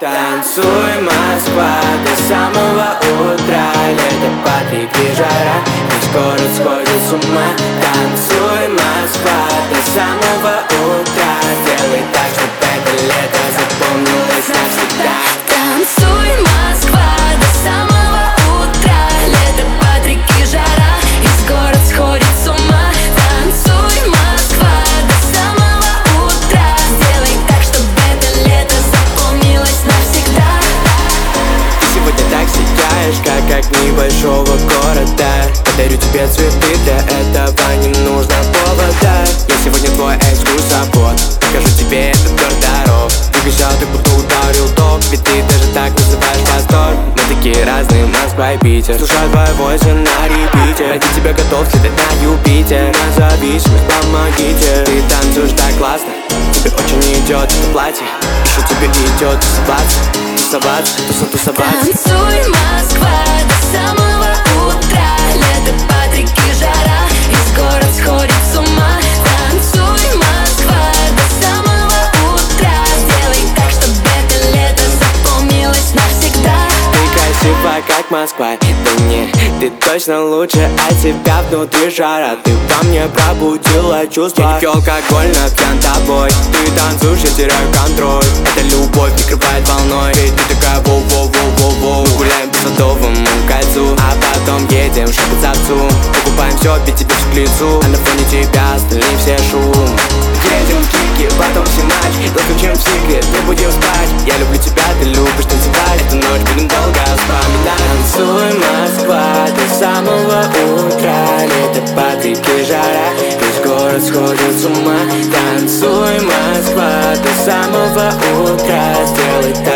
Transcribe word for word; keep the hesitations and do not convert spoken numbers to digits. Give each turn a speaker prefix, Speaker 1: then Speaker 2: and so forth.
Speaker 1: Танцуй, Москва, до самого утра. Лето, Патрик и жара, весь город сходит с ума. Танцуй, Москва, до самого утра. Сделай так, чтобы это лето запомнилось навсегда.
Speaker 2: Танцуй, Москва, до самого утра. Лето, Патрик и жара, весь город сходит с ума. Танцуй, Москва, до самого утра. Сделай так, чтобы это лето запомнилось навсегда.
Speaker 1: Ты сегодня так сияешь, как огни большого города. Подарю тебе цветы, для этого не нужно повода. Я сегодня твой экскурсовод, покажу тебе этот торт дорог. Двигайся, ты будто ударил ток, ведь ты даже так называешь восторг. Мы такие разные, Москва и Питер. Слушай твой войс на репите. Ради тебя готов слетать на Юпитер. На зависимость помогите. Ты танцуешь так классно, тебе очень идет это платье. Еще тебе идет тусоваться, тусоваться, туса, тусоваться.
Speaker 2: Танцуй, Москва, до самого утра. Лето, Патрик и жара, весь город сходит с ума. Танцуй, Москва, до самого утра. Сделай так, чтобы это лето запомнилось навсегда.
Speaker 1: Ты красива, как Москва, да не, ты точно лучше, а тебя внутри жара. Ты во мне пробудила чувства. Я не пью алкоголь, но пьян тобой. Ты танцуешь, я теряю контроль. Эта любовь прикрывает волной. Ведь ты такая воу-воу-воу-воу-воу. Мы гуляем по Садовому кольцу, а потом едем в Шапицавцу. Покупаем все, пить тебе в лицу, а на фоне тебя остальные все шум. Едем в Кики, потом все ночь, заключим в секрет, не будем спать. Я люблю тебя, ты любишь танцевать. Эту ночь будем долго вспоминать. Танцуй, Москва, до самого утра. Лето, Патрик и жара, весь город сходит с ума. Танцуй, Москва, до самого утра. Сделай так,